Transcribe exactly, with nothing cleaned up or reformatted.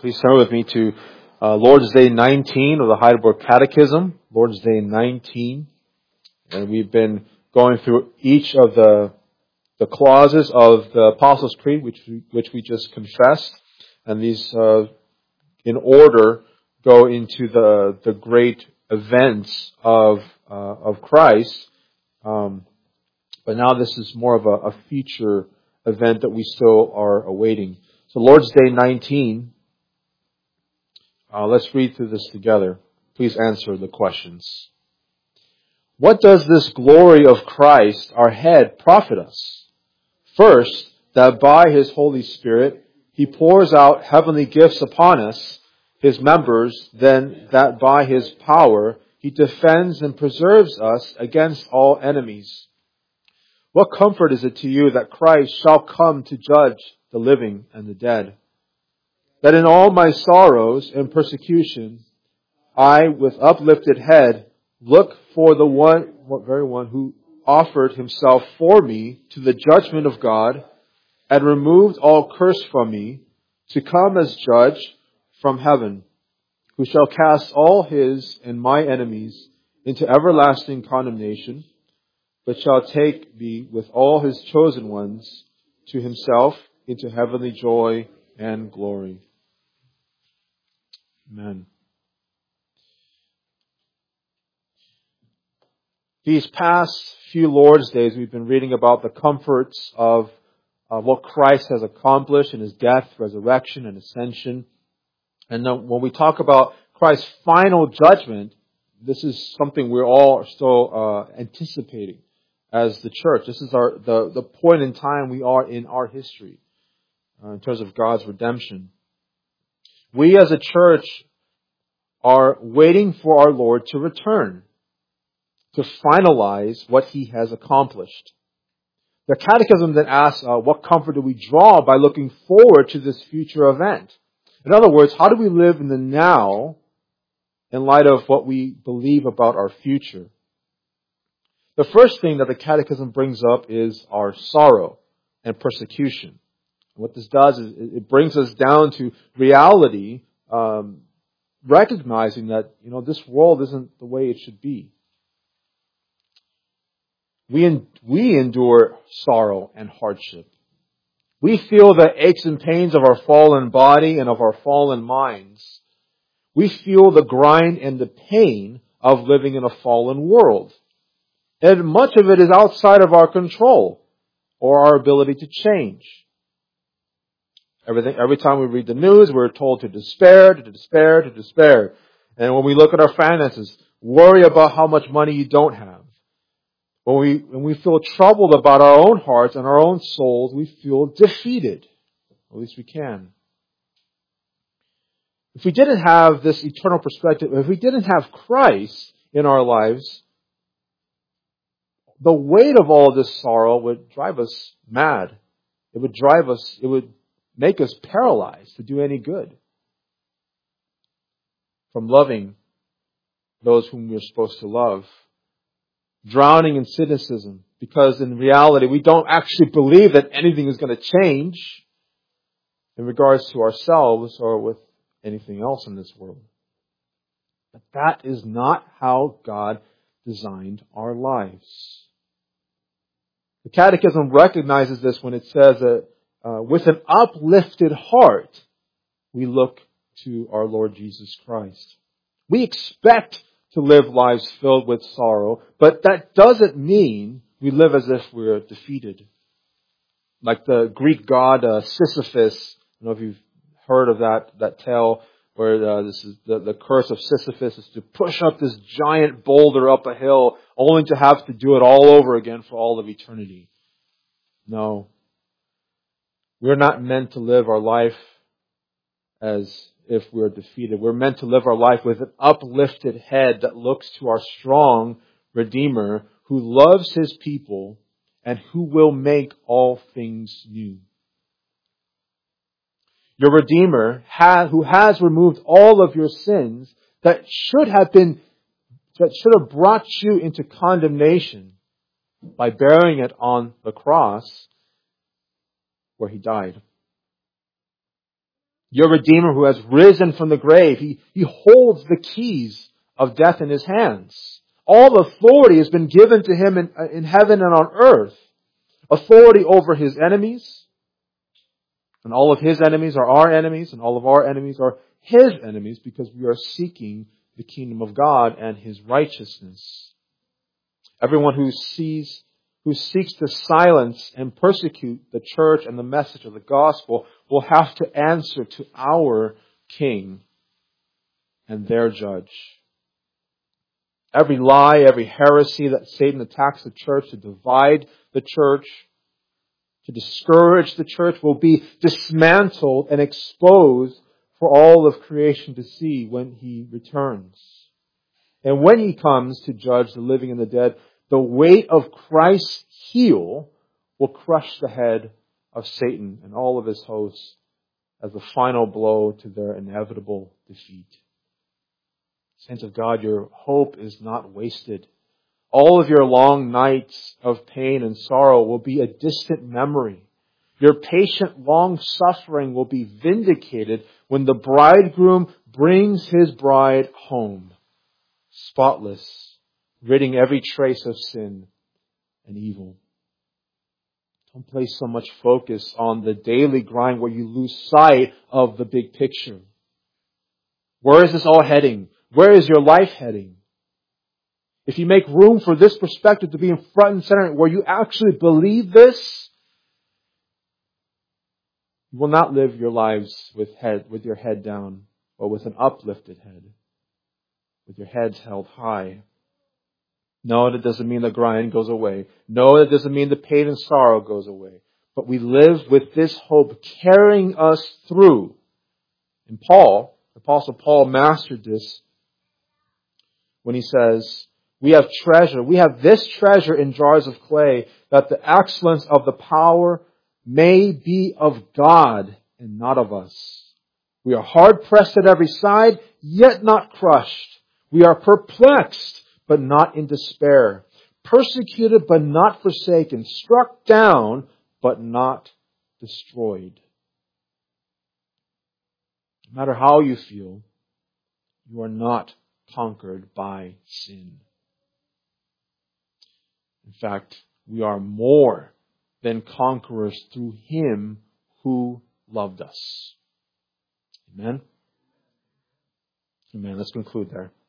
Please turn with me to uh, Lord's Day nineteen of the Heidelberg Catechism. Lord's Day nineteen. And we've been going through each of the the clauses of the Apostles' Creed, which we, which we just confessed. And these, uh, in order, go into the the great events of uh, of Christ. Um, but now this is more of a, a future event that we still are awaiting. So Lord's Day nineteen. Uh, let's read through this together. Please answer the questions. What does this glory of Christ, our head, profit us? First, that by His Holy Spirit, He pours out heavenly gifts upon us, His members, then that by His power, He defends and preserves us against all enemies. What comfort is it to you that Christ shall come to judge the living and the dead? That in all my sorrows and persecution, I, with uplifted head, look for the one, what very one who offered Himself for me to the judgment of God and removed all curse from me, to come as judge from heaven, who shall cast all His and my enemies into everlasting condemnation, but shall take me with all His chosen ones to Himself into heavenly joy and glory. Amen. These past few Lord's Days, we've been reading about the comforts of uh, what Christ has accomplished in His death, resurrection, and ascension. And then when we talk about Christ's final judgment, this is something we're all still uh, anticipating as the church. This is our the, the point in time we are in our history uh, in terms of God's redemption. We as a church are waiting for our Lord to return, to finalize what He has accomplished. The Catechism then asks, uh, what comfort do we draw by looking forward to this future event? In other words, how do we live in the now in light of what we believe about our future? The first thing that the Catechism brings up is our sorrow and persecution. What this does is it brings us down to reality, um, recognizing that, you know, this world isn't the way it should be. We, en- we endure sorrow and hardship. We feel the aches and pains of our fallen body and of our fallen minds. We feel the grind and the pain of living in a fallen world. And much of it is outside of our control or our ability to change. Everything, every time we read the news, we're told to despair, to despair, to despair. And when we look at our finances, worry about how much money you don't have. When we, when we feel troubled about our own hearts and our own souls, we feel defeated. At least we can. If we didn't have this eternal perspective, if we didn't have Christ in our lives, the weight of all this sorrow would drive us mad. It would drive us, it would make us paralyzed to do any good. From loving those whom we're supposed to love. Drowning in cynicism, because in reality we don't actually believe that anything is going to change in regards to ourselves or with anything else in this world. But that is not how God designed our lives. The Catechism recognizes this when it says that uh, with an uplifted heart, we look to our Lord Jesus Christ. We expect to live lives filled with sorrow, but that doesn't mean we live as if we're defeated. Like the Greek god uh, Sisyphus, I don't know if you've heard of that, that tale where uh, this is the, the curse of Sisyphus is to push up this giant boulder up a hill only to have to do it all over again for all of eternity. No. We're not meant to live our life as if we're defeated. We're meant to live our life with an uplifted head that looks to our strong Redeemer who loves His people and who will make all things new. Your Redeemer, who has removed all of your sins that should have been, that should have brought you into condemnation by bearing it on the cross where He died. Your Redeemer who has risen from the grave. He, he holds the keys of death in His hands. All authority has been given to Him in, in heaven and on earth. Authority over His enemies. And all of His enemies are our enemies, and all of our enemies are His enemies, because we are seeking the kingdom of God and His righteousness. Everyone who sees, who seeks to silence and persecute the church and the message of the gospel will have to answer to our King and their judge. Every lie, every heresy that Satan attacks the church to divide the church, to discourage the church, will be dismantled and exposed for all of creation to see when He returns. And when He comes to judge the living and the dead, the weight of Christ's heel will crush the head of Satan and all of his hosts as the final blow to their inevitable defeat. Saints of God, your hope is not wasted. All of your long nights of pain and sorrow will be a distant memory. Your patient long suffering will be vindicated when the bridegroom brings his bride home, spotless, ridding every trace of sin and evil. Don't place so much focus on the daily grind where you lose sight of the big picture. Where is this all heading? Where is your life heading? If you make room for this perspective to be in front and center, where you actually believe this, you will not live your lives with head, with your head down, or with an uplifted head, with your heads held high. No, that doesn't mean the grind goes away. No, that doesn't mean the pain and sorrow goes away. But we live with this hope carrying us through. And Paul, Apostle Paul, mastered this when he says, we have treasure, we have this treasure in jars of clay, that the excellence of the power may be of God and not of us. We are hard pressed at every side, yet not crushed. We are perplexed, but not in despair. Persecuted, but not forsaken. Struck down, but not destroyed. No matter how you feel, you are not conquered by sin. In fact, we are more than conquerors through Him who loved us. Amen? Amen. Let's conclude there.